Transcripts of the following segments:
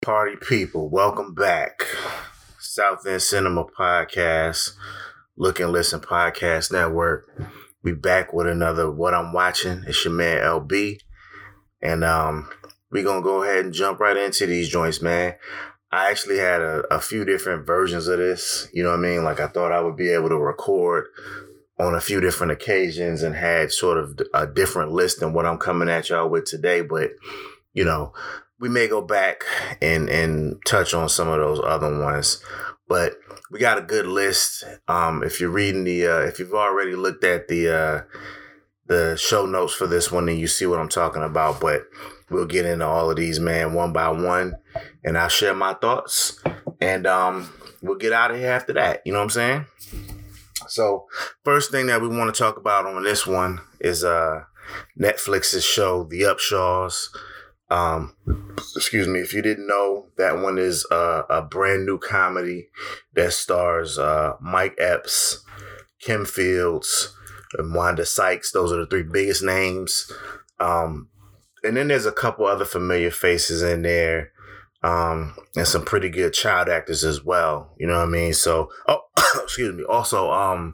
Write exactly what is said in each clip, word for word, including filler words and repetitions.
Party people, welcome back. South End Cinema Podcast, Look and Listen Podcast Network. We back with another What I'm Watching. It's your man L B. And um, we gonna go ahead and jump right into these joints, man. I actually had a, a few different versions of this. You know what I mean? Like I thought I would be able to record on a few different occasions and had sort of a different list than what I'm coming at y'all with today. But, you know, we may go back and, and touch on some of those other ones, but we got a good list. Um, if you're reading the, uh, if you've already looked at the, uh, the show notes for this one, then you see what I'm talking about, but we'll get into all of these, man, one by one, and I'll share my thoughts, and um, we'll get out of here after that. You know what I'm saying? So first thing that we want to talk about on this one is uh, Netflix's show, The Upshaws. Um, excuse me, if you didn't know, that one is uh, a brand new comedy that stars uh, Mike Epps, Kim Fields, and Wanda Sykes. Those are the three biggest names. Um, and then there's a couple other familiar faces in there, um, and some pretty good child actors as well. You know what I mean? So, oh, excuse me. Also, um,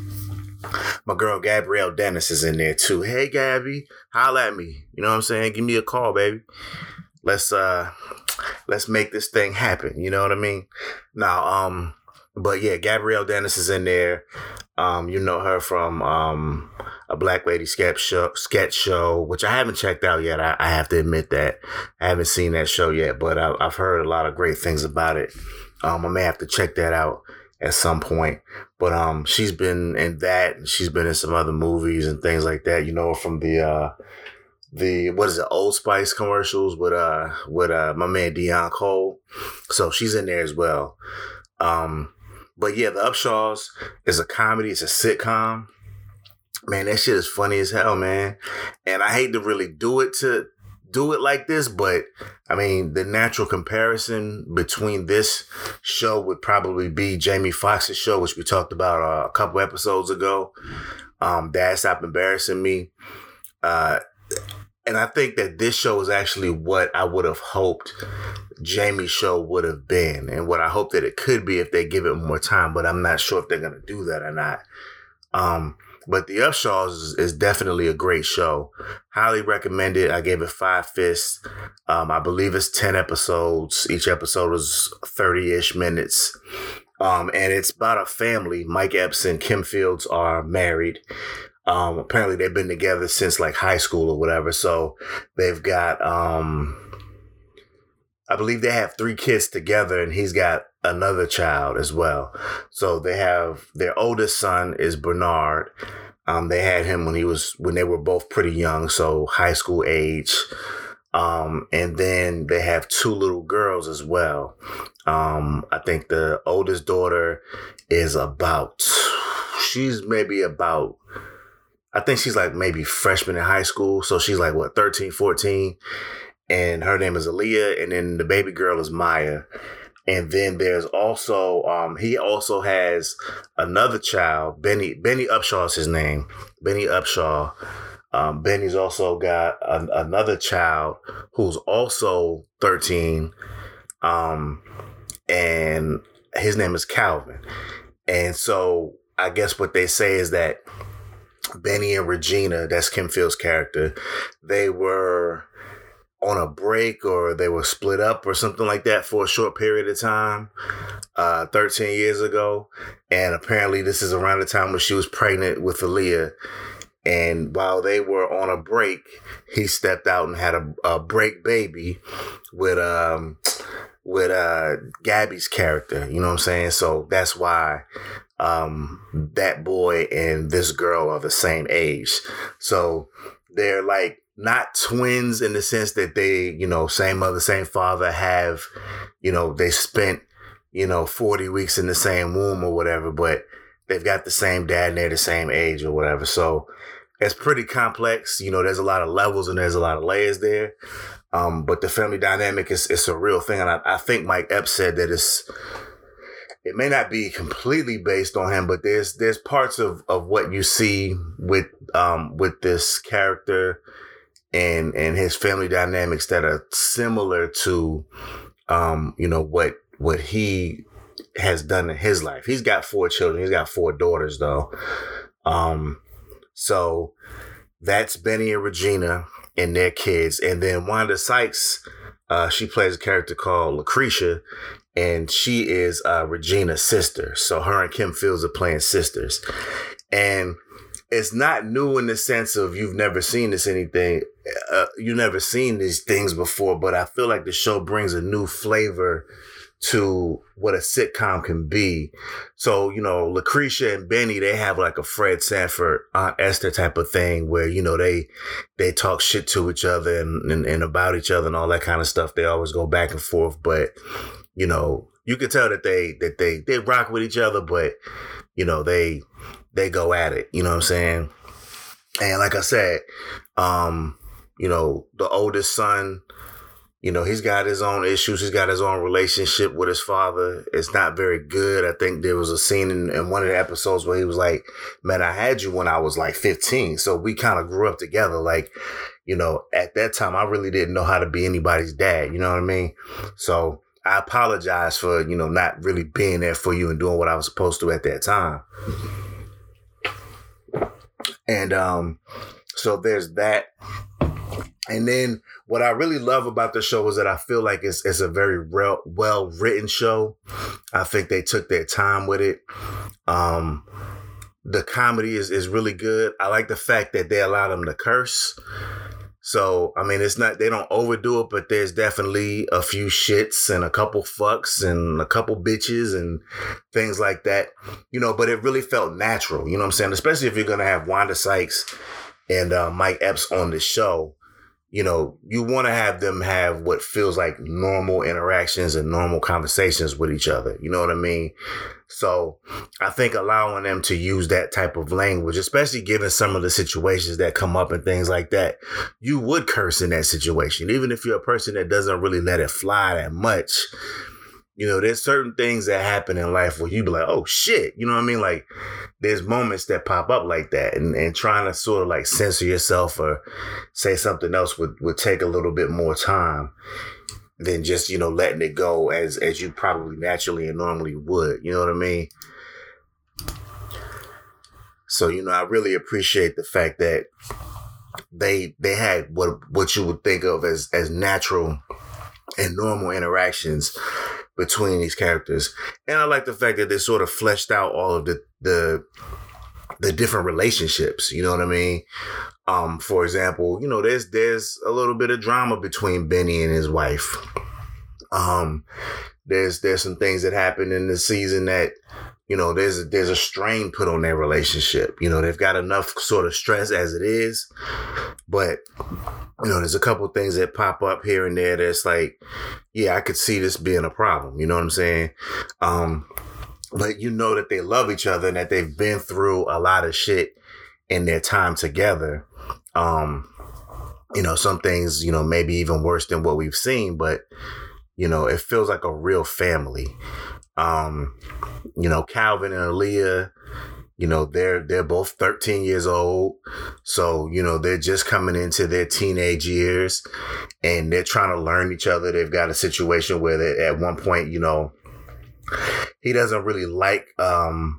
my girl Gabrielle Dennis is in there too. Hey, Gabby, holla at me. You know what I'm saying? Give me a call, baby. Let's uh, let's make this thing happen. You know what I mean? Now, um, but yeah, Gabrielle Dennis is in there. Um, you know her from um a Black Lady sketch show, sketch show, which I haven't checked out yet. I, I have to admit that I haven't seen that show yet, but I, I've heard a lot of great things about it. Um, I may have to check that out at some point. But um, she's been in that, and she's been in some other movies and things like that. You know, from the uh, the what is it, Old Spice commercials with uh with uh my man Deion Cole. So she's in there as well. Um, but yeah, The Upshaws is a comedy. It's a sitcom. Man, that shit is funny as hell, man. And I hate to really do it to do it like this, but I mean, the natural comparison between this show would probably be Jamie Foxx's show, which we talked about uh, a couple episodes ago. Um, Dad, Stop Embarrassing Me. Uh, and I think that this show is actually what I would have hoped Jamie's show would have been, and what I hope that it could be if they give it more time, but I'm not sure if they're going to do that or not. Um, But The Upshaws is, is definitely a great show. Highly recommend it. I gave it five fists. Um, I believe it's ten episodes. Each episode is thirty-ish minutes. Um, and it's about a family. Mike Epps and Kim Fields are married. Um, apparently they've been together since like high school or whatever. So they've got, um, I believe they have three kids together, and he's got another child as well. So they have, their oldest son is Bernard. Um, they had him when he was, when they were both pretty young. So high school age. Um, and then they have two little girls as well. Um, I think the oldest daughter is about, she's maybe about, I think she's like maybe freshman in high school. So she's like what, thirteen, fourteen, and her name is Aaliyah. And then the baby girl is Maya. And then there's also, um, he also has another child, Benny, Benny Upshaw is his name, Benny Upshaw. Um, Benny's also got a, another child who's also thirteen. Um, and his name is Calvin. And so I guess what they say is that Benny and Regina, that's Kim Fields' character, they were on a break, or they were split up or something like that for a short period of time, uh, thirteen years ago. And apparently this is around the time when she was pregnant with Aaliyah. And while they were on a break, he stepped out and had a, a break baby with, um, with, uh, Gabby's character. You know what I'm saying? So that's why, um, that boy and this girl are the same age. So they're like, not twins in the sense that they, you know, same mother, same father, have, you know, they spent, you know, forty weeks in the same womb or whatever, but they've got the same dad and they're the same age or whatever. So it's pretty complex. You know, there's a lot of levels and there's a lot of layers there. Um, but the family dynamic is, is a real thing. And I, I think Mike Epps said that it's, it may not be completely based on him, but there's, there's parts of, of what you see with, um, with this character and and his family dynamics that are similar to um, you know, what what he has done in his life. He's got four children. He's got four daughters, though. Um, so that's Benny and Regina and their kids. And then Wanda Sykes, uh, she plays a character called Lucretia, and she is uh, Regina's sister. So her and Kim Fields are playing sisters. And it's not new in the sense of you've never seen this anything. Uh, you've never seen these things before, but I feel like the show brings a new flavor to what a sitcom can be. So, you know, Lucretia and Benny, they have like a Fred Sanford, Aunt Esther type of thing where, you know, they they talk shit to each other and, and, and about each other and all that kind of stuff. They always go back and forth. But, you know, you can tell that they that they they rock with each other, but, you know, they they go at it. You know what I'm saying? And like I said, um, you know, the oldest son, you know, he's got his own issues. He's got his own relationship with his father. It's not very good. I think there was a scene in, in one of the episodes where he was like, man, I had you when I was like fifteen. So we kind of grew up together. Like, you know, at that time, I really didn't know how to be anybody's dad. You know what I mean? So I apologize for, you know, not really being there for you and doing what I was supposed to at that time. And um, so there's that. And then what I really love about the show is that I feel like it's, it's a very re- well-written show. I think they took their time with it. Um, the comedy is, is really good. I like the fact that they allow them to curse. So, I mean, it's not, they don't overdo it, but there's definitely a few shits and a couple fucks and a couple bitches and things like that, you know, but it really felt natural. You know what I'm saying? Especially if you're going to have Wanda Sykes and uh, Mike Epps on the show. You know, you want to have them have what feels like normal interactions and normal conversations with each other. You know what I mean? So I think allowing them to use that type of language, especially given some of the situations that come up and things like that, you would curse in that situation. Even if you're a person that doesn't really let it fly that much, you know, there's certain things that happen in life where you be like, oh shit, you know what I mean? Like there's moments that pop up like that, and, and trying to sort of like censor yourself or say something else would, would take a little bit more time than just, you know, letting it go as, as you probably naturally and normally would. You know what I mean? So, you know, I really appreciate the fact that they, they had what, what you would think of as, as natural and normal interactions between these characters. And I like the fact that they sort of fleshed out all of the, the, the different relationships. You know what I mean? Um, for example, you know, there's, there's a little bit of drama between Benny and his wife. Um, there's, there's some things that happen in the season that, you know, there's, there's a strain put on their relationship. You know, they've got enough sort of stress as it is, but you know, there's a couple things that pop up here and there that's like, yeah, I could see this being a problem. You know what I'm saying? Um, but you know that they love each other and that they've been through a lot of shit in their time together. Um, you know, some things, you know, maybe even worse than what we've seen, but, you know, it feels like a real family. Um, you know, Calvin and Aaliyah, you know, they're, they're both thirteen years old. So, you know, they're just coming into their teenage years and they're trying to learn each other. They've got a situation where they, at one point, you know, he doesn't really like, um,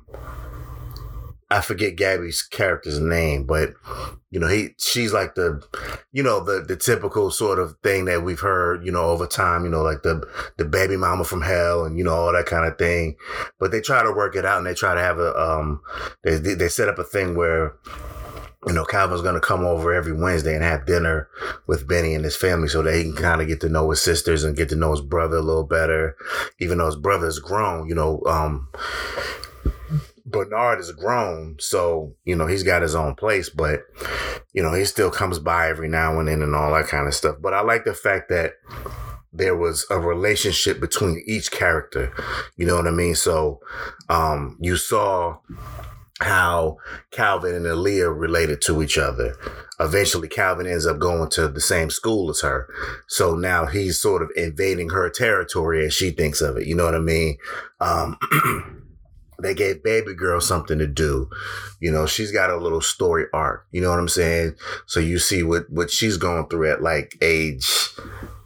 I forget Gabby's character's name, but you know, he, she's like the, you know, the, the typical sort of thing that we've heard, you know, over time, you know, like the, the baby mama from hell and, you know, all that kind of thing. But they try to work it out and they try to have a, um, they, they set up a thing where, you know, Calvin's going to come over every Wednesday and have dinner with Benny and his family so that he can kind of get to know his sisters and get to know his brother a little better, even though his brother's grown, you know, um, Bernard is grown, so, you know, he's got his own place, but, you know, he still comes by every now and then and all that kind of stuff. But I like the fact that there was a relationship between each character, you know what I mean? So, um, you saw how Calvin and Aaliyah related to each other. Eventually, Calvin ends up going to the same school as her. So now he's sort of invading her territory as she thinks of it, you know what I mean? Um, They gave baby girl something to do. You know, she's got a little story arc. You know what I'm saying? So you see what, what she's going through at like age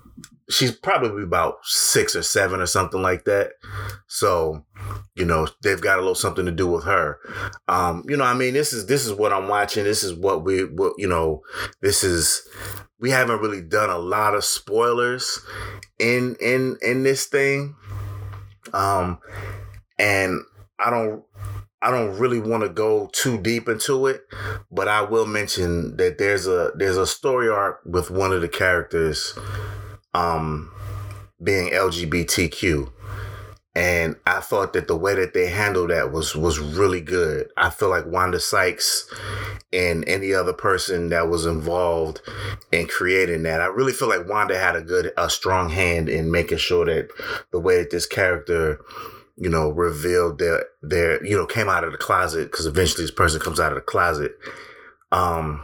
she's probably about six or seven or something like that. So, you know, they've got a little something to do with her. Um, you know, I mean, this is this is what I'm watching. This is what we, what, you know, this is. We haven't really done a lot of spoilers in in in this thing, um, and I don't I don't really want to go too deep into it, but I will mention that there's a there's a story arc with one of the characters, um, being L G B T Q. And I thought that the way that they handled that was was really good. I feel like Wanda Sykes and any other person that was involved in creating that, I really feel like Wanda had a good, a strong hand in making sure that the way that this character, you know, revealed their, their, you know, came out of the closet, because eventually this person comes out of the closet. Um,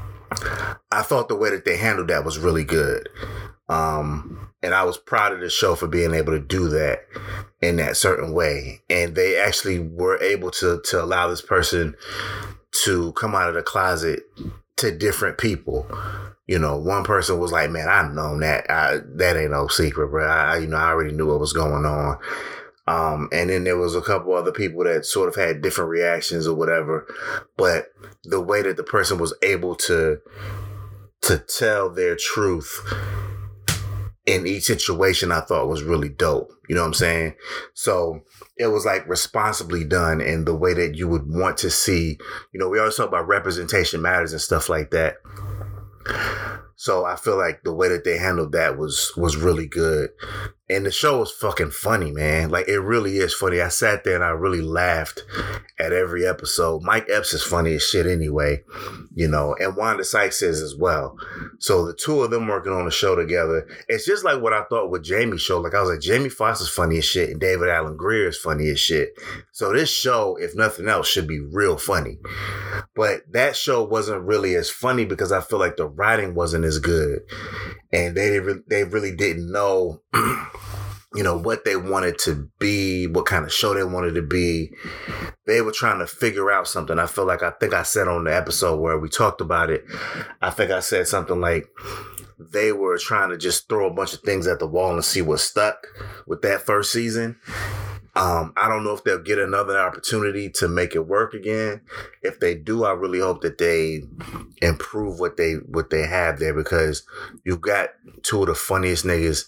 I thought the way that they handled that was really good. Um, and I was proud of the show for being able to do that in that certain way. And they actually were able to, to allow this person to come out of the closet to different people. You know, one person was like, man, I've known that. I, that ain't no secret, bro. I, you know, I already knew what was going on. Um, and then there was a couple other people that sort of had different reactions or whatever. But the way that the person was able to, to tell their truth in each situation, I thought was really dope. You know what I'm saying? So it was like responsibly done in the way that you would want to see. You know, we always talk about representation matters and stuff like that. So I feel like the way that they handled that was was really good. And the show was fucking funny, man. Like, it really is funny. I sat there and I really laughed at every episode. Mike Epps is funny as shit anyway, you know, and Wanda Sykes is as well. So the two of them working on the show together, it's just like what I thought with Jamie's show. Like, I was like, Jamie Foxx is funny as shit and David Alan Grier is funny as shit. So this show, if nothing else, should be real funny. But that show wasn't really as funny because I feel like the writing wasn't as good. And they didn't, they really didn't know, you know, what they wanted to be, what kind of show they wanted to be. They were trying to figure out something. I feel like, I think I said on the episode where we talked about it, I think I said something like they were trying to just throw a bunch of things at the wall and see what stuck with that first season. Um, I don't know if they'll get another opportunity to make it work again. If they do, I really hope that they improve what they what they have there, because you've got two of the funniest niggas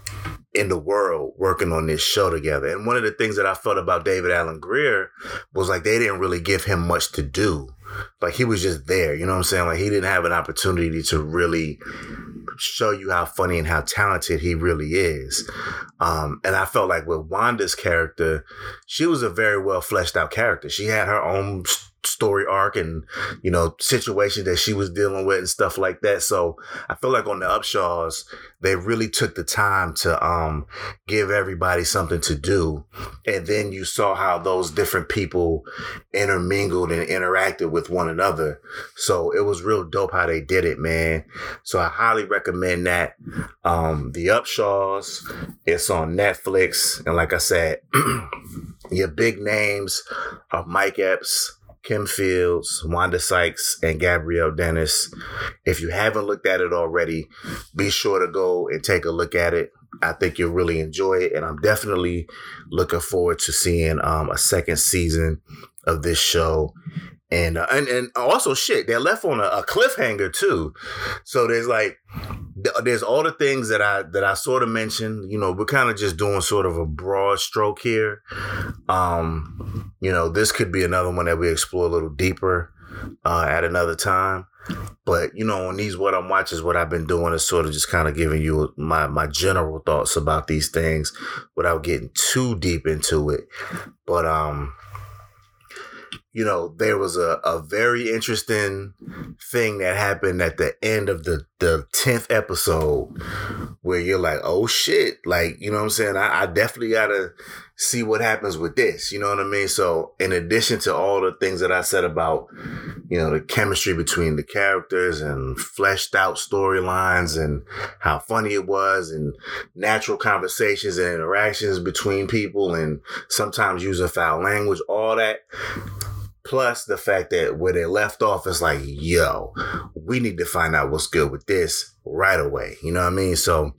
in the world working on this show together. And one of the things that I felt about David Alan Grier was like they didn't really give him much to do. Like, he was just there, you know what I'm saying? Like, he didn't have an opportunity to really show you how funny and how talented he really is. Um, and I felt like with Wanda's character, she was a very well fleshed out character. She had her own story arc and, you know, situation that she was dealing with and stuff like that. So I feel like on the Upshaws, they really took the time to um, give everybody something to do. And then you saw how those different people intermingled and interacted with one another. So it was real dope how they did it, man. So I highly recommend that. Um, the Upshaws, it's on Netflix. And like I said, your big names are Mike Epps, Kim Fields, Wanda Sykes, and Gabrielle Dennis. If you haven't looked at it already, be sure to go and take a look at it. I think you'll really enjoy it, and I'm definitely looking forward to seeing um, a second season of this show. And, uh, and and also, shit, they're left on a, a cliffhanger too. So there's like, there's all the things that I that I sort of mentioned. You know, we're kind of just doing sort of a broad stroke here. Um, you know, this could be another one that we explore a little deeper uh, at another time. But, you know, on these What I'm Watching, what I've been doing is sort of just kind of giving you my, my general thoughts about these things without getting too deep into it. But, um, you know, there was a, a very interesting thing that happened at the end of the, the tenth episode where you're like, oh, shit. Like, you know what I'm saying? I, I definitely got to see what happens with this. You know what I mean? So in addition to all the things that I said about, you know, the chemistry between the characters and fleshed out storylines and how funny it was and natural conversations and interactions between people and sometimes using foul language, all that. Plus the fact that where they left off is like, yo, we need to find out what's good with this right away. You know what I mean? So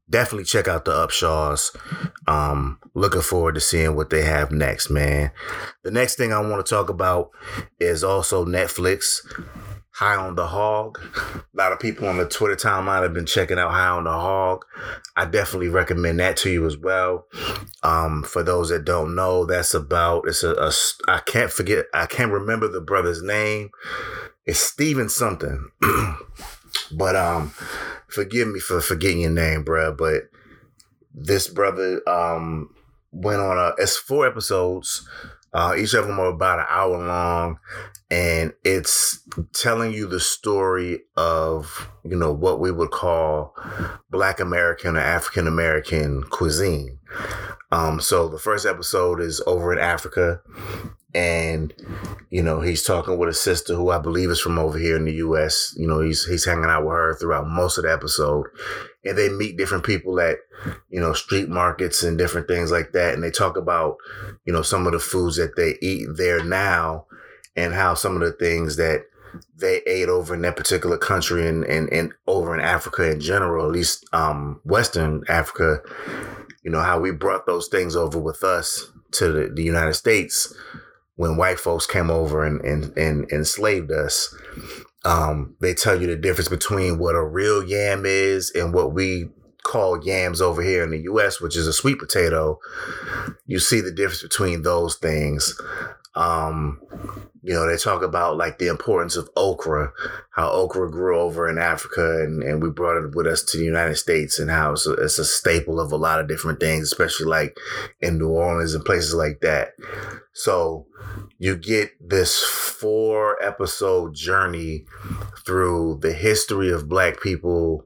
definitely check out the Upshaws. Um, looking forward to seeing what they have next, man. The next thing I want to talk about is also Netflix. High on the Hog. A lot of people on the Twitter timeline have been checking out High on the Hog. I definitely recommend that to you as well. Um, for those that don't know, that's about, it's a, a, I can't forget, I can't remember the brother's name. It's Steven something. But um, forgive me for forgetting your name, bruh. But this brother um went on a, it's four episodes. Uh, each of them are about an hour long, and it's telling you the story of, you know, what we would call Black American or African American cuisine. Um, so the first episode is over in Africa, and, you know, he's talking with a sister who I believe is from over here in the U S. You know, he's he's hanging out with her throughout most of the episode, and they meet different people at, you know, street markets and different things like that. And they talk about, you know, some of the foods that they eat there now and how some of the things that they ate over in that particular country and, and, and over in Africa in general, at least um, Western Africa, you know, how we brought those things over with us to the, the United States when white folks came over and, and, and enslaved us. Um, they tell you the difference between what a real yam is and what we call yams over here in the U S, which is a sweet potato. You see the difference between those things. Um, you know, they talk about like the importance of okra, how okra grew over in Africa and, and we brought it with us to the United States, and how it's a, it's a staple of a lot of different things, especially like in New Orleans and places like that. So you get this four episode journey through the history of Black people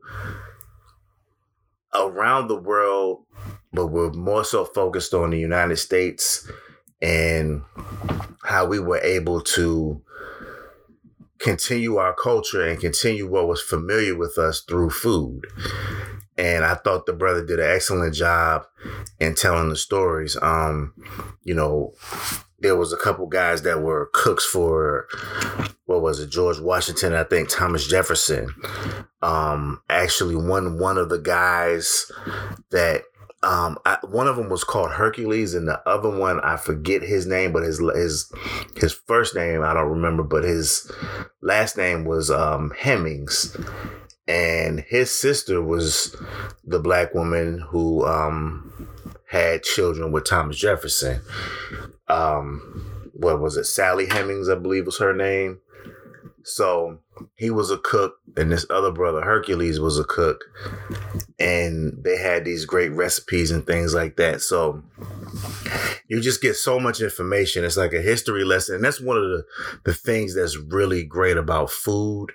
around the world, but we're more so focused on the United States and how we were able to continue our culture and continue what was familiar with us through food. And I thought the brother did an excellent job in telling the stories. Um, you know, there was a couple guys that were cooks for, what was it, George Washington, I think Thomas Jefferson. Um, actually, one one of the guys that um, I, one of them was called Hercules, and the other one I forget his name, but his his his first name I don't remember, but his last name was um, Hemmings. And his sister was the Black woman who um, had children with Thomas Jefferson. Um, what was it? Sally Hemings, I believe was her name. So he was a cook, and this other brother, Hercules, was a cook. And they had these great recipes and things like that. So you just get so much information. It's like a history lesson. And that's one of the, the things that's really great about food.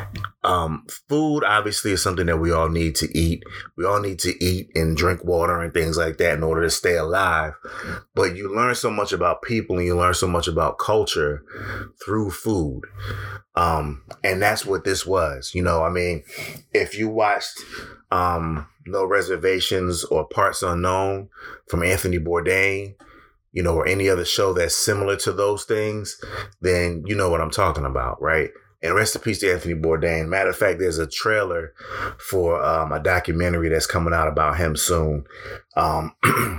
Um, food, obviously, is something that we all need to eat. We all need to eat and drink water and things like that in order to stay alive. But you learn so much about people and you learn so much about culture through food. Um, and that's what this was. You know, I mean, if you watched um, No Reservations or Parts Unknown from Anthony Bourdain, you know, or any other show that's similar to those things, then you know what I'm talking about, right? And rest in peace to Anthony Bourdain. Matter of fact, there's a trailer for um, a documentary that's coming out about him soon. Um,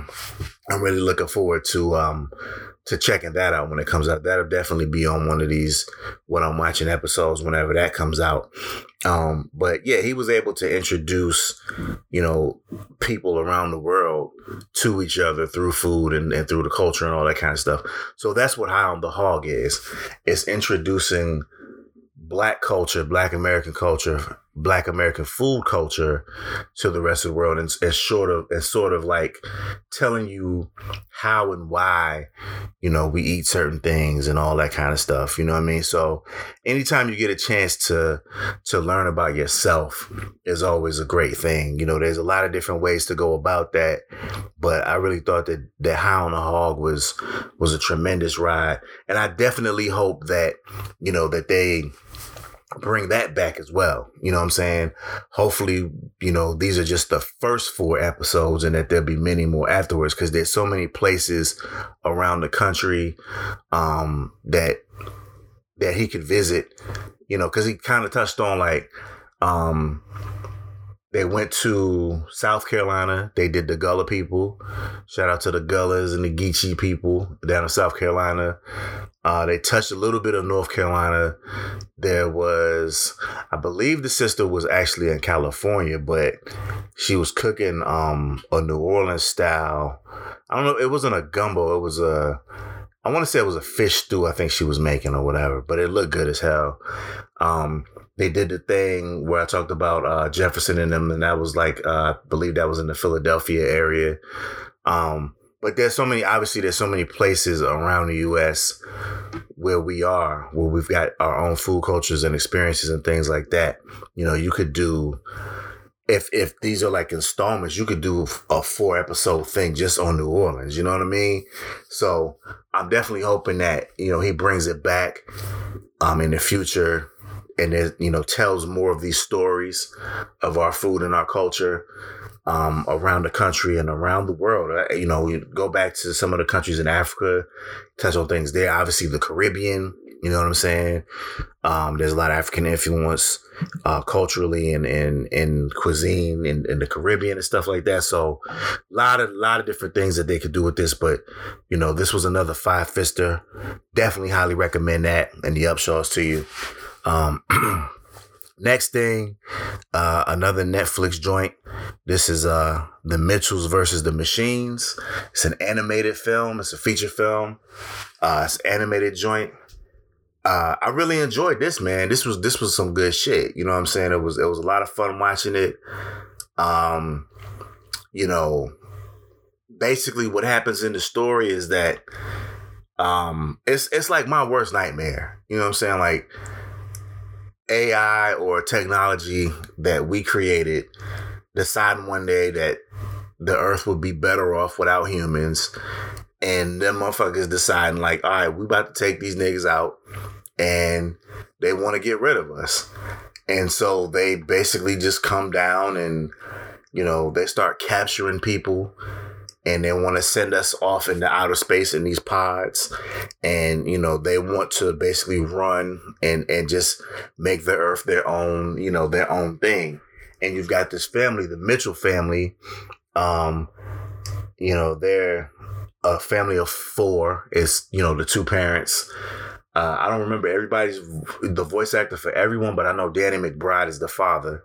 I'm really looking forward to um, to checking that out when it comes out. That'll definitely be on one of these What I'm Watching episodes whenever that comes out. Um, but yeah, he was able to introduce, you know, people around the world to each other through food and, and through the culture and all that kind of stuff. So that's what High on the Hog is. It's introducing Black culture, Black American culture, Black American food culture to the rest of the world. And it's sort of, it's sort of like telling you how and why, you know, we eat certain things and all that kind of stuff. You know what I mean? So anytime you get a chance to, to learn about yourself is always a great thing. You know, there's a lot of different ways to go about that, but I really thought that, that High on the Hog was, was a tremendous ride. And I definitely hope that, you know, that they bring that back as well. You know what I'm saying? Hopefully, you know, these are just the first four episodes and that there'll be many more afterwards, because there's so many places around the country um, that that he could visit, you know, because he kind of touched on like um, They went to South Carolina. They did the Gullah people. Shout out to the Gullahs and the Geechee people down in South Carolina. Uh, they touched a little bit of North Carolina. There was, I believe the sister was actually in California, but she was cooking um, a New Orleans style. I don't know. It wasn't a gumbo. It was a, I want to say it was a fish stew I think she was making or whatever, but it looked good as hell. Um, They did the thing where I talked about uh, Jefferson and them, and that was like, uh, I believe that was in the Philadelphia area. Um, but there's so many, obviously there's so many places around the U S where we are, where we've got our own food cultures and experiences and things like that. You know, you could do, if if these are like installments, you could do a four episode thing just on New Orleans. You know what I mean? So I'm definitely hoping that, you know, he brings it back um, in the future. And it, you know, tells more of these stories of our food and our culture um, around the country and around the world. Uh, you know, you go back to some of the countries in Africa, touch on things there. Obviously, the Caribbean. You know what I'm saying? Um, there's a lot of African influence uh, culturally and in in cuisine in, in the Caribbean and stuff like that. So, a lot of lot of different things that they could do with this. But you know, this was another five fister. Definitely highly recommend that and the Upshaws to you. Um, next thing, uh, another Netflix joint. This is, uh, The Mitchells versus the Machines. It's an animated film. It's a feature film. Uh, it's an animated joint. Uh, I really enjoyed this, man. This was, this was some good shit. You know what I'm saying? It was, it was a lot of fun watching it. Um, you know, basically what happens in the story is that, um, it's, it's like my worst nightmare. You know what I'm saying? Like, A I or technology that we created deciding one day that the earth would be better off without humans. And them motherfuckers deciding like, all right, we about to take these niggas out and they want to get rid of us. And so they basically just come down and, you know, they start capturing people. And they want to send us off into outer space in these pods. And, you know, they want to basically run and, and just make the earth their own, you know, their own thing. And you've got this family, the Mitchell family. Um, you know, they're a family of four. It's, you know, the two parents. Uh, I don't remember everybody's, the voice actor for everyone, but I know Danny McBride is the father.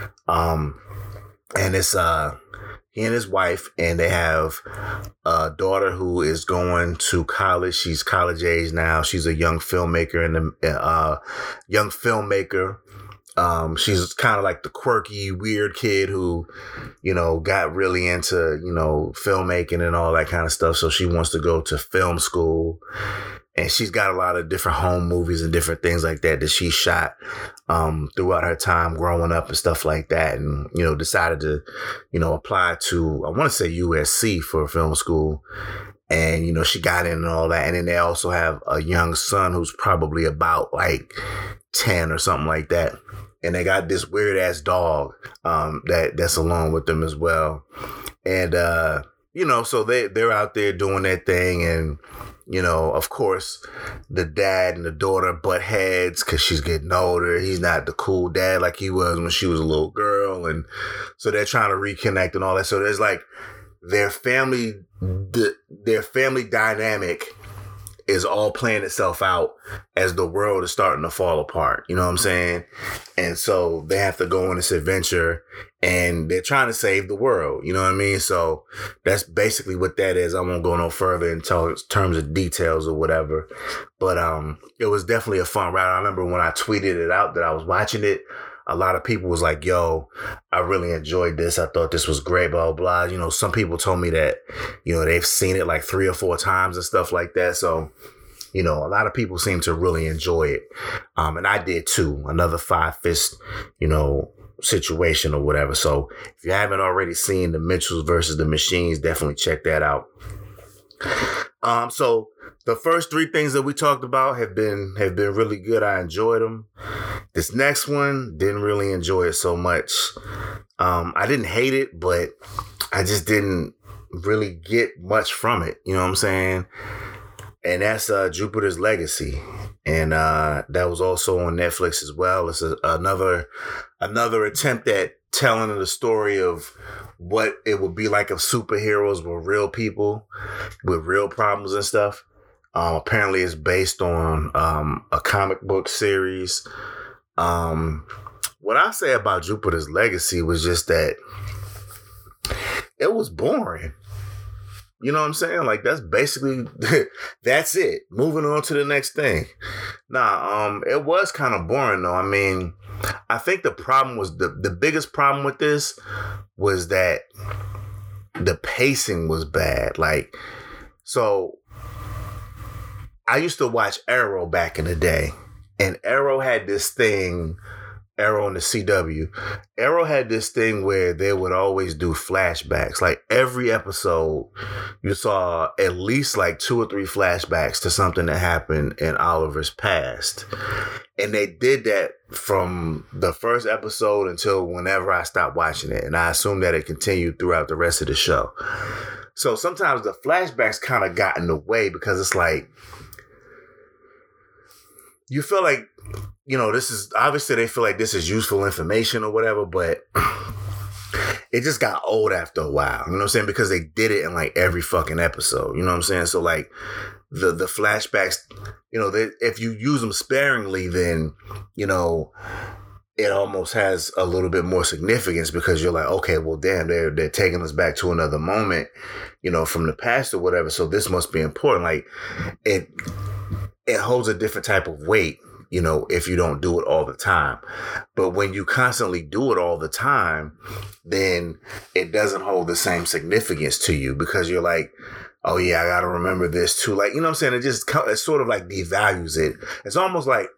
Um, and it's, uh, he and his wife, and they have a daughter who is going to college. She's college age now. She's a young filmmaker and a uh, young filmmaker. Um, she's kind of like the quirky, weird kid who, you know, got really into, you know, filmmaking and all that kind of stuff. So she wants to go to film school. And she's got a lot of different home movies and different things like that that she shot um, throughout her time growing up and stuff like that. And, you know, decided to, you know, apply to, I want to say U S C for film school. And, you know, she got in and all that. And then they also have a young son who's probably about like ten or something like that. And they got this weird ass dog um, that that's along with them as well. And, uh, you know, so they, they're out there doing their thing. And, you know, of course, the dad and the daughter butt heads because she's getting older. He's not the cool dad like he was when she was a little girl. And so they're trying to reconnect and all that. So there's like their family, the, their family dynamic is all playing itself out as the world is starting to fall apart. You know what I'm saying? And so they have to go on this adventure and they're trying to save the world. You know what I mean? So that's basically what that is. I won't go no further in t- terms of details or whatever. But um, it was definitely a fun ride. I remember when I tweeted it out that I was watching it, a lot of people was like, yo, I really enjoyed this. I thought this was great, blah, blah, blah. You know, some people told me that, you know, they've seen it like three or four times and stuff like that. So, you know, a lot of people seem to really enjoy it. Um, and I did too. Another five fist, you know, situation or whatever. So if you haven't already seen The Mitchells versus the Machines, definitely check that out. Um, so the first three things that we talked about have been have been really good. I enjoyed them. This next one, didn't really enjoy it so much. Um, I didn't hate it, but I just didn't really get much from it. You know what I'm saying? And that's uh, Jupiter's Legacy. And uh, that was also on Netflix as well. It's a, another another attempt at telling the story of what it would be like if superheroes were real people with real problems and stuff. Um, apparently, it's based on um, a comic book series. Um, what I say about Jupiter's Legacy was just that it was boring. You know what I'm saying? Like, that's basically, that's it. Moving on to the next thing. Nah, um, it was kind of boring, though. I mean, I think the problem was, the, the biggest problem with this was that the pacing was bad. Like, so I used to watch Arrow back in the day, and Arrow had this thing, Arrow in the C W, Arrow had this thing where they would always do flashbacks. Like every episode, you saw at least like two or three flashbacks to something that happened in Oliver's past. And they did that from the first episode until whenever I stopped watching it. And I assume that it continued throughout the rest of the show. So sometimes the flashbacks kind of got in the way because it's like, you feel like, you know, this is, obviously they feel like this is useful information or whatever, but it just got old after a while. You know what I'm saying? Because they did it in like every fucking episode. You know what I'm saying? So like the, the flashbacks, you know, they, if you use them sparingly, then, you know, it almost has a little bit more significance because you're like, okay, well, damn, they're, they're taking us back to another moment, you know, from the past or whatever. So this must be important. Like it, it holds a different type of weight, you know, if you don't do it all the time. But when you constantly do it all the time, then it doesn't hold the same significance to you because you're like, oh yeah, I got to remember this too. Like, you know what I'm saying? It just, it sort of like devalues it. It's almost like,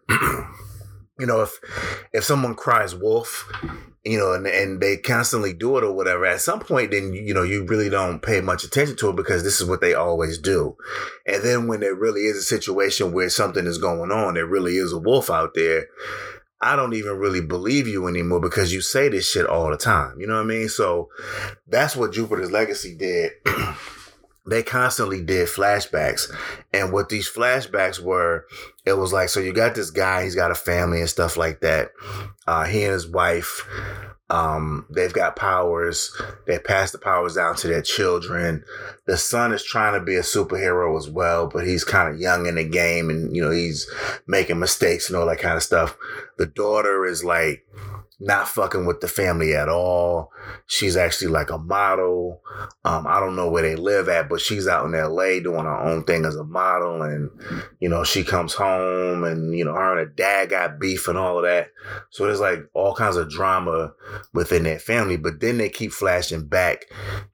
you know, if, if someone cries wolf, you know, and, and they constantly do it or whatever, at some point, then, you know, you really don't pay much attention to it because this is what they always do. And then when there really is a situation where something is going on, there really is a wolf out there, I don't even really believe you anymore because you say this shit all the time. You know what I mean? So that's what Jupiter's Legacy did. They constantly did flashbacks. And what these flashbacks were, it was like, so you got this guy, he's got a family and stuff like that. Uh, he and his wife, um, they've got powers. They pass the powers down to their children. The son is trying to be a superhero as well, but he's kind of young in the game and, you know, he's making mistakes and all that kind of stuff. The daughter is like, not fucking with the family at all. She's actually like a model. Um, I don't know where they live at, but she's out in L A doing her own thing as a model. And, you know, she comes home and, you know, her and her dad got beef and all of that. So there's like all kinds of drama within their family. But then they keep flashing back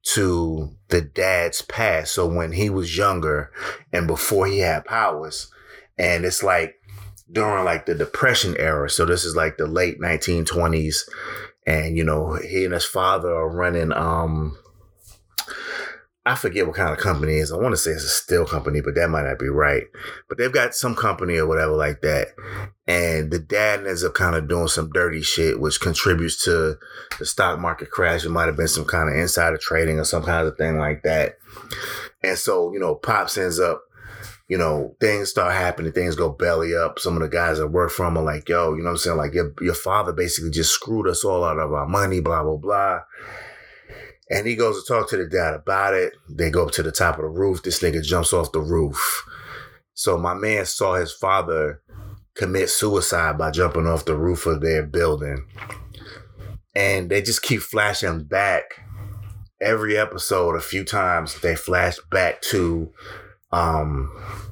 to the dad's past. So when he was younger and before he had powers. And it's like, during like the Depression era. So this is like the late nineteen twenties. And, you know, he and his father are running, um, I forget what kind of company it is. I want to say it's a steel company, but that might not be right. But they've got some company or whatever like that. And the dad ends up kind of doing some dirty shit, which contributes to the stock market crash. It might have been some kind of insider trading or some kind of thing like that. And so, you know, Pops ends up, you know, things start happening, things go belly up. Some of the guys that work for him are like, yo, you know what I'm saying? Like, your, your father basically just screwed us all out of our money, blah, blah, blah. And he goes to talk to the dad about it. They go up to the top of the roof. This nigga jumps off the roof. So my man saw his father commit suicide by jumping off the roof of their building. And they just keep flashing back every episode a few times. They flash back to um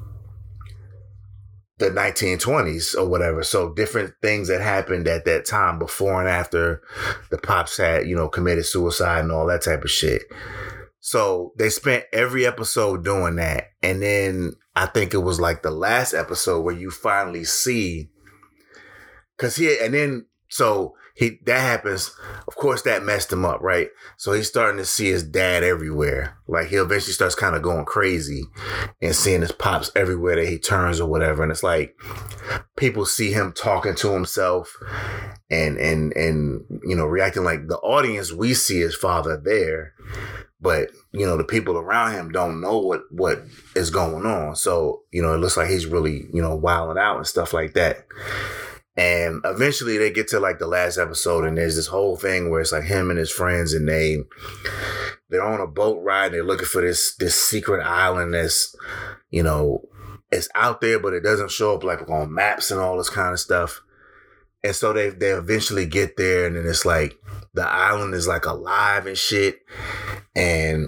the nineteen twenties or whatever. So different things that happened at that time before and after the Pops had, you know, committed suicide and all that type of shit. So they spent every episode doing that. And then I think it was like the last episode where you finally see, cause he, and then, so he, that happens. Of course, that messed him up, right? So he's starting to see his dad everywhere. Like, he eventually starts kind of going crazy and seeing his Pops everywhere that he turns or whatever. And it's like, people see him talking to himself and, and, and, you know, reacting like the audience. We see his father there, but, you know, the people around him don't know what, what is going on. So, you know, it looks like he's really, you know, wilding out and stuff like that. And eventually they get to like the last episode, and there's this whole thing where it's like him and his friends, and they they're on a boat ride. And they're looking for this this secret island that's, you know, it's out there, but it doesn't show up like on maps and all this kind of stuff. And so they they eventually get there, and then it's like the island is like alive and shit, and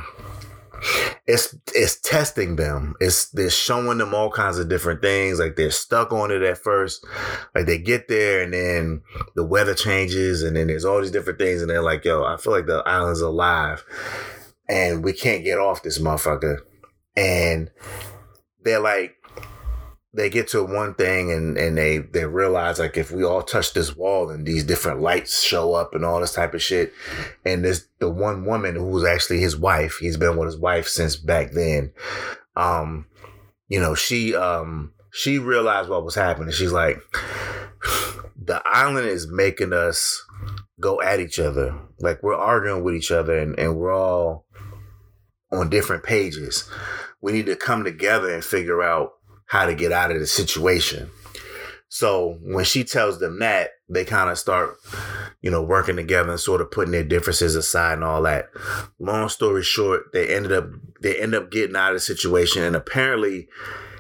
it's it's testing them. It's they're showing them all kinds of different things. Like they're stuck on it at first. Like they get there, and then the weather changes, and then there's all these different things, and they're like, "Yo, I feel like the island's alive, and we can't get off this motherfucker." And they're like, they get to one thing, and, and they, they realize, like, if we all touch this wall, then these different lights show up and all this type of shit. And there's the one woman who was actually his wife. He's been with his wife since back then. Um, you know, she um she realized what was happening. She's like, the island is making us go at each other. Like, we're arguing with each other, and, and we're all on different pages. We need to come together and figure out how to get out of the situation. So when she tells them that, they kind of start, you know, working together and sort of putting their differences aside and all that. Long story short, they ended up they end up getting out of the situation, and apparently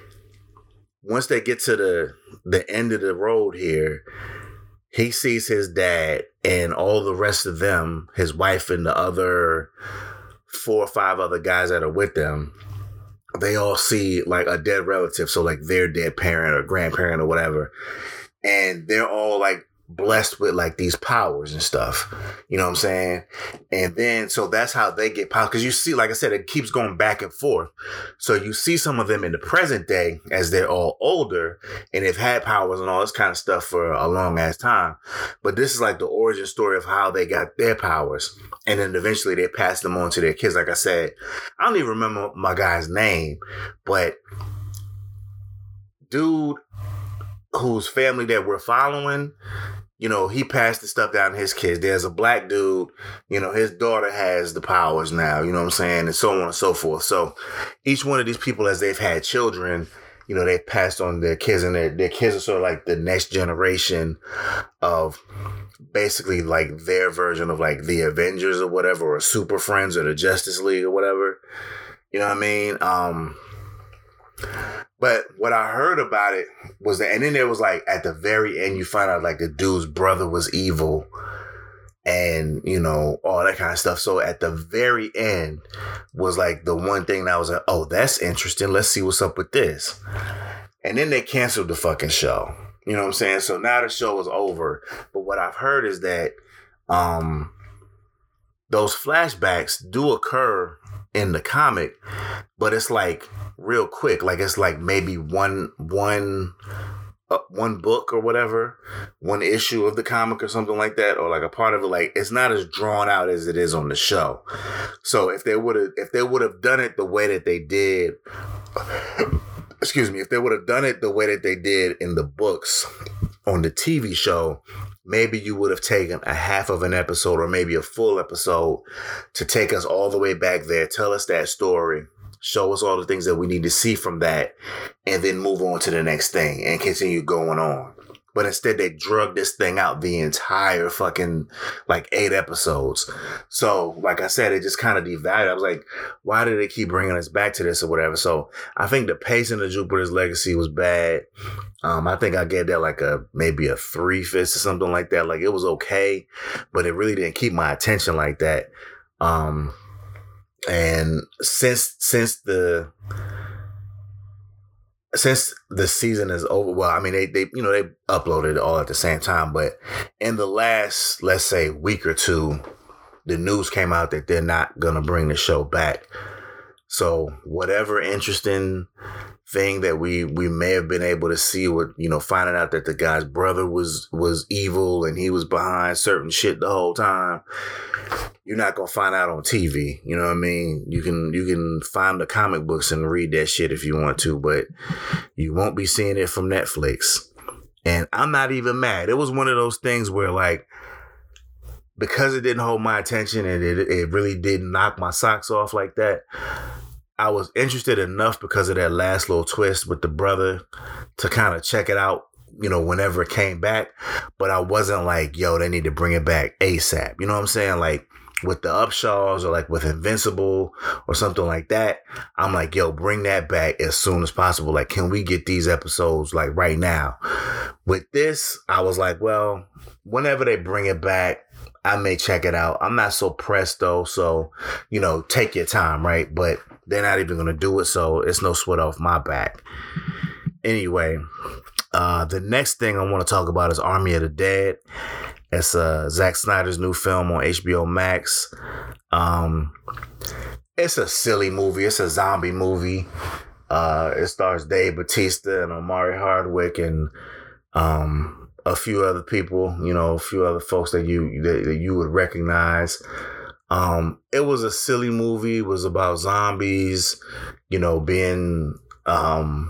once they get to the the end of the road here, he sees his dad and all the rest of them, his wife and the other four or five other guys that are with them. They all see like a dead relative, so like their dead parent or grandparent or whatever, and they're all like blessed with like these powers and stuff, you know what I'm saying? And then so that's how they get power, because you see, like I said, it keeps going back and forth. So you see some of them in the present day as they're all older and they've had powers and all this kind of stuff for a long ass time, but this is like the origin story of how they got their powers. And then eventually they pass them on to their kids. Like I said, I don't even remember my guy's name, but dude whose family that we're following, you know, he passed the stuff down to his kids. There's a black dude, you know, his daughter has the powers now, you know what I'm saying? And so on and so forth. So each one of these people, as they've had children, you know, they passed on their kids, and their, their kids are sort of like the next generation of basically like their version of like the Avengers or whatever, or Super Friends or the Justice League or whatever. You know what I mean? Um, but what I heard about it was that, and then there was like at the very end, you find out like the dude's brother was evil and, you know, all that kind of stuff. So at the very end was like the one thing that was like, oh, that's interesting. Let's see what's up with this. And then they canceled the fucking show. You know what I'm saying? So now the show is over. But what I've heard is that um, those flashbacks do occur in the comic, but it's like real quick. Like it's like maybe one one uh, one book or whatever, one issue of the comic or something like that, or like a part of it. Like it's not as drawn out as it is on the show. So if they would have if they would have done it the way that they did. Excuse me, if they would have done it the way that they did in the books on the T V show, maybe you would have taken a half of an episode or maybe a full episode to take us all the way back there, tell us that story, show us all the things that we need to see from that, and then move on to the next thing and continue going on. But instead, they drug this thing out the entire fucking, like, eight episodes. So, like I said, it just kind of devalued. I was like, why do they keep bringing us back to this or whatever? So, I think the pacing of Jupiter's Legacy was bad. Um, I think I gave that, like, a maybe a three-fifths or something like that. Like, it was okay, but it really didn't keep my attention like that. Um, and since since the... Since the season is over, well, I mean, they, they, you know, they uploaded it all at the same time, but in the last, let's say, week or two, the news came out that they're not going to bring the show back. So whatever interesting thing that we, we may have been able to see with, you know, finding out that the guy's brother was, was evil and he was behind certain shit the whole time, you're not going to find out on T V. You know what I mean? You can, you can find the comic books and read that shit if you want to, but you won't be seeing it from Netflix. And I'm not even mad. It was one of those things where, like, because it didn't hold my attention and it, it really did knock my socks off like that, I was interested enough because of that last little twist with the brother to kind of check it out you know, whenever it came back, but I wasn't like, yo, they need to bring it back ASAP. You know what I'm saying? Like with the Upshaws or like with Invincible or something like that, I'm like, yo, bring that back as soon as possible. Like, can we get these episodes like right now? With this, I was like, well, whenever they bring it back, I may check it out. I'm not so pressed though. So, you know, take your time, right? But they're not even going to do it. So it's no sweat off my back. Anyway, uh, the next thing I want to talk about is Army of the Dead. It's uh, Zack Snyder's new film on H B O Max. Um, it's a silly movie. It's a zombie movie. Uh, it stars Dave Bautista and Omari Hardwick and um, a few other people, you know, a few other folks that you that, that you would recognize. Um, it was a silly movie. It was about zombies, you know, being... Um,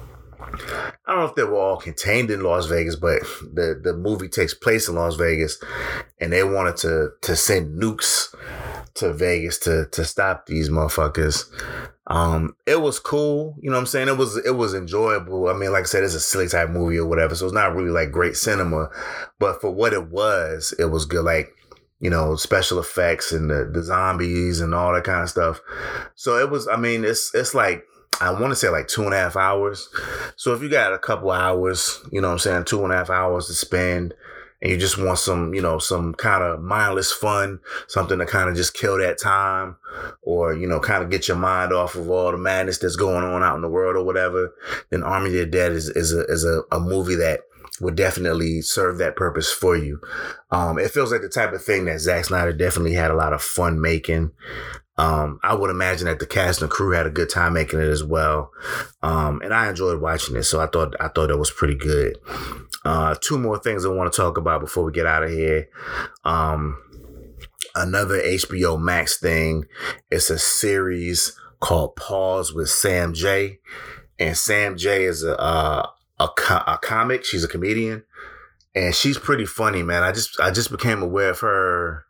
I don't know if they were all contained in Las Vegas, but the, the movie takes place in Las Vegas, and they wanted to to send nukes to Vegas to to stop these motherfuckers. Um, it was cool, you know what I'm saying? It was it was enjoyable. I mean, like I said, it's a silly type movie or whatever, so it's not really like great cinema, but for what it was, it was good. Like, you know, special effects and the, the zombies and all that kind of stuff. So it was. I mean, it's it's like. I want to say like two and a half hours. So if you got a couple hours, you know what I'm saying, two and a half hours to spend, and you just want some, you know, some kind of mindless fun, something to kind of just kill that time, or, you know, kind of get your mind off of all the madness that's going on out in the world or whatever, then Army of the Dead is, is a, is a, a movie that would definitely serve that purpose for you. Um, it feels like the type of thing that Zack Snyder definitely had a lot of fun making. Um, I would imagine that the cast and crew had a good time making it as well. Um, and I enjoyed watching it. So I thought, I thought it was pretty good. Uh, two more things I want to talk about before we get out of here. Um, another H B O Max thing. It's a series called Pause with Sam Jay. And Sam Jay is a, uh, a, co- a comic. She's a comedian, and she's pretty funny, man. I just, I just became aware of her.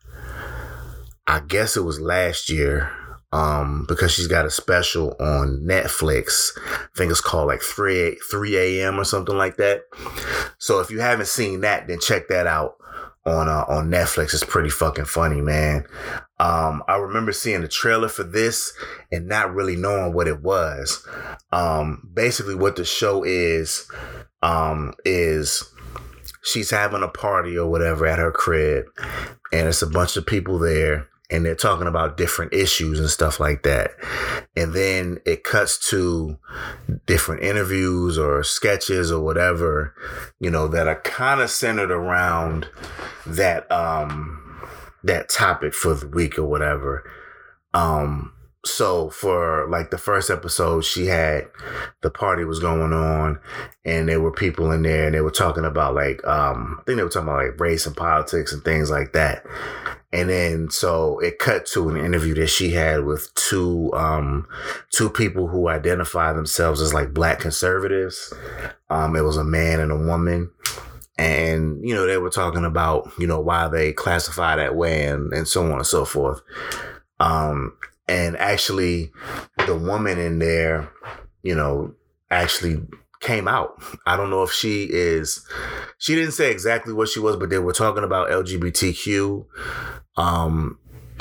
I guess it was last year, um, because she's got a special on Netflix. I think it's called like three a.m. or something like that. So if you haven't seen that, then check that out on uh, on Netflix. It's pretty fucking funny, man. Um, I remember seeing the trailer for this and not really knowing what it was. Um, basically what the show is, um, is she's having a party or whatever at her crib, and it's a bunch of people there, and they're talking about different issues and stuff like that. And then it cuts to different interviews or sketches or whatever, you know, that are kind of centered around that, um, that topic for the week or whatever. Um, So for like the first episode, she had, the party was going on, and there were people in there, and they were talking about like, um, I think they were talking about like race and politics and things like that. And then, so it cut to an interview that she had with two, um, two people who identify themselves as like black conservatives. Um, it was a man and a woman. And, you know, they were talking about, you know, why they classify that way and, and so on and so forth. Um, And actually, the woman in there, you know, actually came out. I don't know if she is, she didn't say exactly what she was, but they were talking about L G B T Q um,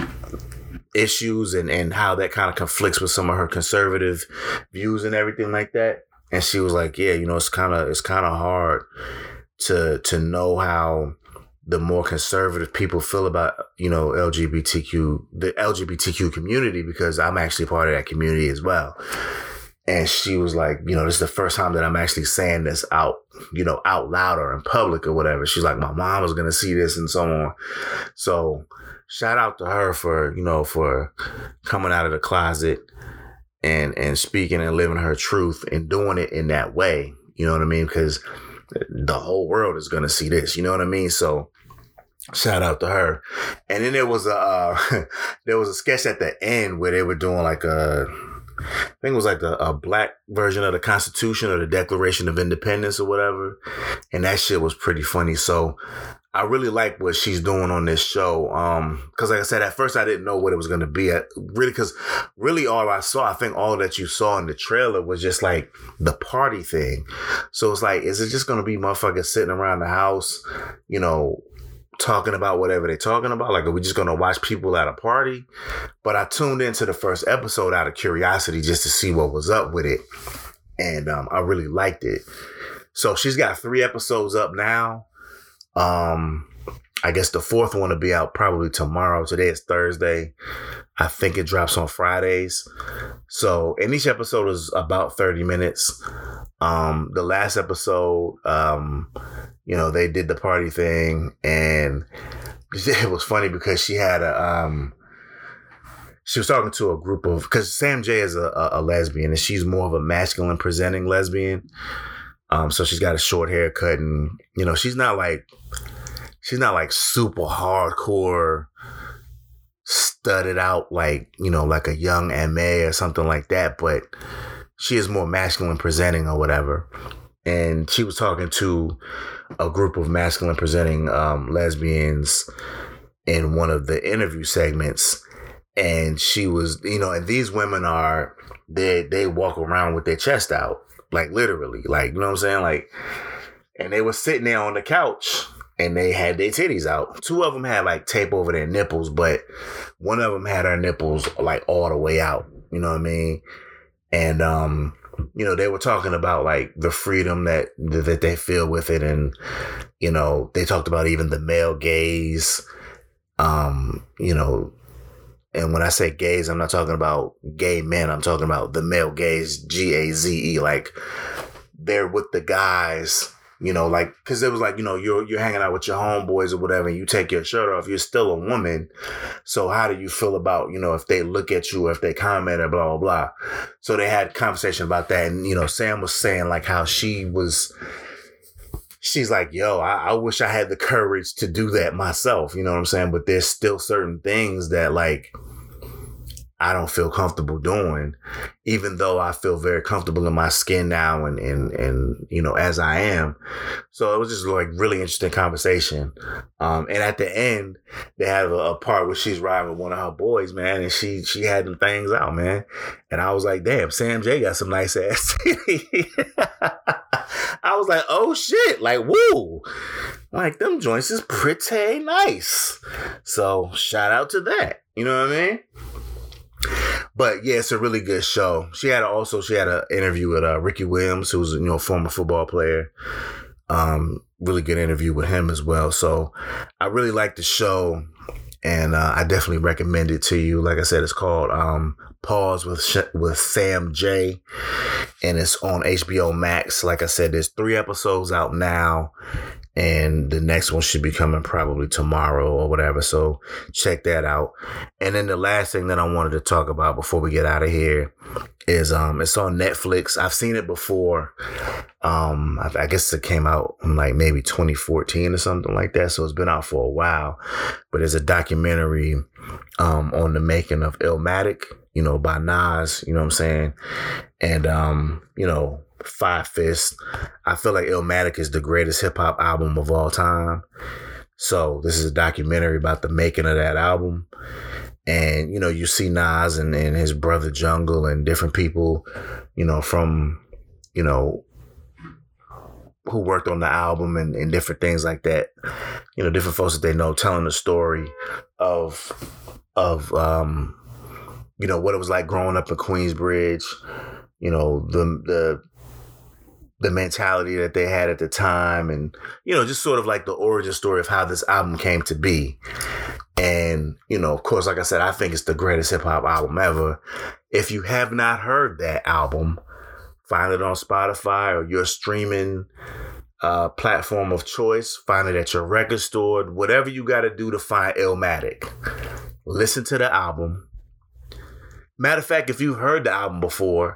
issues and, and how that kind of conflicts with some of her conservative views and everything like that. And she was like, yeah, you know, it's kind of, it's kind of hard to, to know how the more conservative people feel about, you know, L G B T Q, the L G B T Q community, because I'm actually part of that community as well. And she was like, you know, this is the first time that I'm actually saying this out, you know, out loud or in public or whatever. She's like, my mom was going to see this and so on. So shout out to her for, you know, for coming out of the closet and, and speaking and living her truth and doing it in that way. You know what I mean? Because the whole world is going to see this. You know what I mean? So shout out to her. And then there was a, uh, there was a sketch at the end where they were doing like a, I think it was like a, a black version of the Constitution or the Declaration of Independence or whatever. And that shit was pretty funny. So I really like what she's doing on this show. Um, because like I said, at first I didn't know what it was going to be. At, really, because really all I saw, I think all that you saw in the trailer was just like the party thing. So it's like, is it just going to be motherfuckers sitting around the house, you know, talking about whatever they're talking about? Like, are we just going to watch people at a party? But I tuned into the first episode out of curiosity just to see what was up with it. And um, I really liked it. So she's got three episodes up now. Um, I guess the fourth one will be out probably tomorrow. Today is Thursday. I think it drops on Fridays. So, and each episode is about thirty minutes. Um, the last episode, um, you know, they did the party thing, and it was funny because she had a, um, she was talking to a group of, because Sam J is a, a, a lesbian, and she's more of a masculine presenting lesbian. Um, so she's got a short haircut, and, you know, she's not like, she's not like super hardcore studded out like, you know, like a young M A or something like that, but she is more masculine presenting or whatever. And she was talking to a group of masculine presenting um, lesbians in one of the interview segments. And she was, you know, and these women are, they, they walk around with their chest out, like literally, like, you know what I'm saying? Like, and they were sitting there on the couch and they had their titties out. Two of them had like tape over their nipples, but one of them had her nipples like all the way out. You know what I mean? And, um, you know, they were talking about like the freedom that, that they feel with it. And, you know, they talked about even the male gaze, um, you know, and when I say gaze, I'm not talking about gay men. I'm talking about the male gaze, G A Z E, like they're with the guys. You know, like, because it was like, you know, you're you're hanging out with your homeboys or whatever, and you take your shirt off, you're still a woman. So how do you feel about, you know, if they look at you or if they comment or blah, blah, blah. So they had conversation about that. And, you know, Sam was saying like how she was, she's like, yo, I, I wish I had the courage to do that myself. You know what I'm saying? But there's still certain things that like, I don't feel comfortable doing, even though I feel very comfortable in my skin now and, and, and, you know, as I am. So it was just like really interesting conversation. Um, and at the end, they have a, a part where she's riding with one of her boys, man, and she, she had them things out, man. And I was like, damn, Sam J got some nice ass titty. I was like, oh shit, like, woo. Like them joints is pretty nice. So shout out to that. You know what I mean? But yeah, it's a really good show. She had a, also she had an interview with uh, Ricky Williams, who's, you know, a former football player. Um, really good interview with him as well. So I really like the show, and uh, I definitely recommend it to you. Like I said, it's called um, Pause with Sh- with Sam J, and it's on H B O Max. Like I said, there's three episodes out now, and the next one should be coming probably tomorrow or whatever. So check that out. And then the last thing that I wanted to talk about before we get out of here is um, it's on Netflix. I've seen it before. Um, I, I guess it came out in like maybe twenty fourteen or something like that. So it's been out for a while. But there's a documentary um, on the making of Illmatic, you know, by Nas, you know what I'm saying? And, um, you know, Five Fists. I feel like Illmatic is the greatest hip hop album of all time. So this is a documentary about the making of that album. And, you know, you see Nas and, and his brother Jungle and different people, you know, from, you know, who worked on the album and, and different things like that. You know, different folks that they know telling the story of, of, um, you know, what it was like growing up in Queensbridge, you know, the, the, the mentality that they had at the time, and, you know, just sort of like the origin story of how this album came to be. And, you know, of course, like I said, I think it's the greatest hip hop album ever. If you have not heard that album, find it on Spotify or your streaming uh, platform of choice. Find it at your record store, whatever you got to do to find Illmatic. Listen to the album. Matter of fact, if you've heard the album before,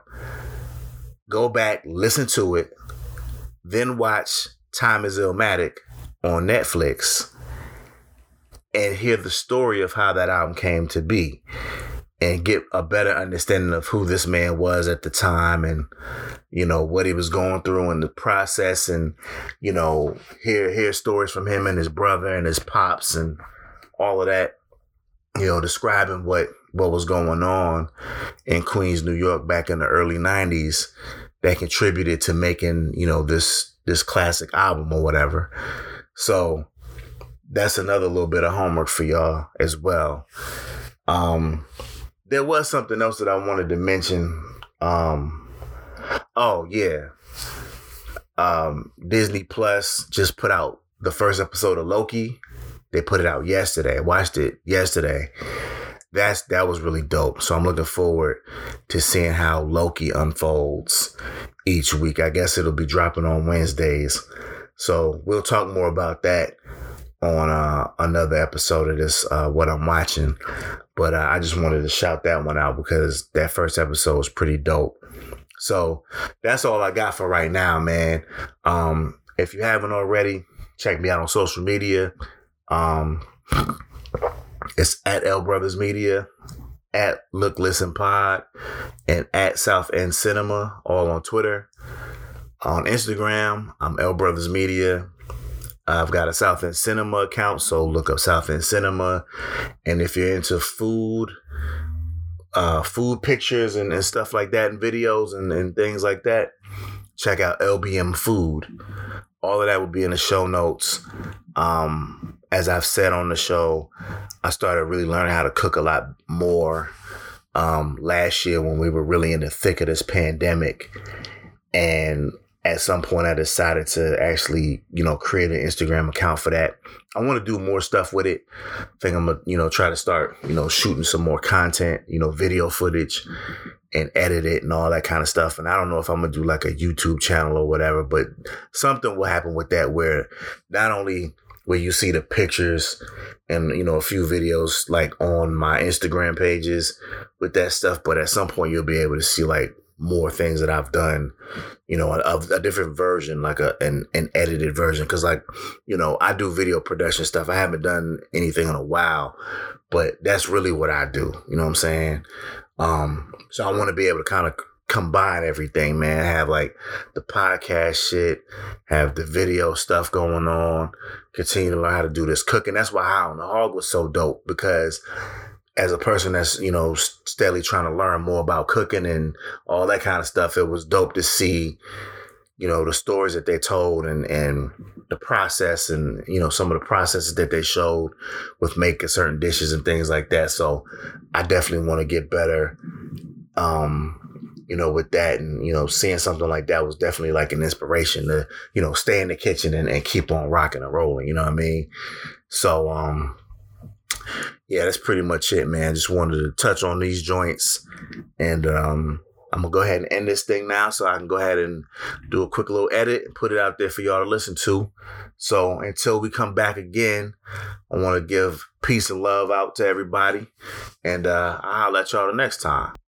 go back, listen to it, then watch Time is Illmatic on Netflix and hear the story of how that album came to be. and get a better understanding of who this man was at the time and, you know, what he was going through in the process, and, you know, hear hear stories from him and his brother and his pops and all of that, you know, describing what, what was going on in Queens, New York back in the early nineties that contributed to making, you know, this this classic album or whatever. So that's another little bit of homework for y'all as well. Um, there was something else that I wanted to mention. Um, oh, yeah. Um, Disney Plus just put out the first episode of Loki. They put it out yesterday. I watched it yesterday. That's that was really dope. So I'm looking forward to seeing how Loki unfolds each week. I guess it'll be dropping on Wednesdays. So we'll talk more about that on uh, another episode of this, uh, What I'm Watching. But uh, I just wanted to shout that one out because that first episode was pretty dope. So that's all I got for right now, man. Um, if you haven't already, check me out on social media. Um, it's at L Brothers Media, at Look Listen Pod, and at South End Cinema, all on Twitter. On Instagram, I'm L Brothers Media. I've got a South End Cinema account, so look up South End Cinema. And if you're into food, uh, food pictures and, and stuff like that, and videos and, and things like that, check out L B M Food. All of that will be in the show notes. Um, as I've said on the show, I started really learning how to cook a lot more um, last year when we were really in the thick of this pandemic. And at some point I decided to actually, you know, create an Instagram account for that. I want to do more stuff with it. I think I'm going to, you know, try to start, you know, shooting some more content, you know, video footage and edit it and all that kind of stuff. And I don't know if I'm going to do like a YouTube channel or whatever, but something will happen with that where not only will you see the pictures and, you know, a few videos like on my Instagram pages with that stuff, but at some point you'll be able to see like more things that I've done, you know, of a different version, like a an, an edited version. Cause like, you know, I do video production stuff. I haven't done anything in a while, but that's really what I do. You know what I'm saying? Um, so I want to be able to kind of combine everything, man. Have like the podcast shit, have the video stuff going on, continue to learn how to do this cooking. That's why High on the Hog was so dope, because as a person that's, you know, steadily trying to learn more about cooking and all that kind of stuff, it was dope to see, you know, the stories that they told and, and the process and, you know, some of the processes that they showed with making certain dishes and things like that. So I definitely want to get better, um, you know, with that. And, you know, seeing something like that was definitely like an inspiration to, you know, stay in the kitchen and, and keep on rocking and rolling. You know what I mean? So, um, yeah, that's pretty much it, man. Just wanted to touch on these joints. And um, I'm going to go ahead and end this thing now so I can go ahead and do a quick little edit and put it out there for y'all to listen to. So until we come back again, I want to give peace and love out to everybody. And uh, I'll let y'all the next time.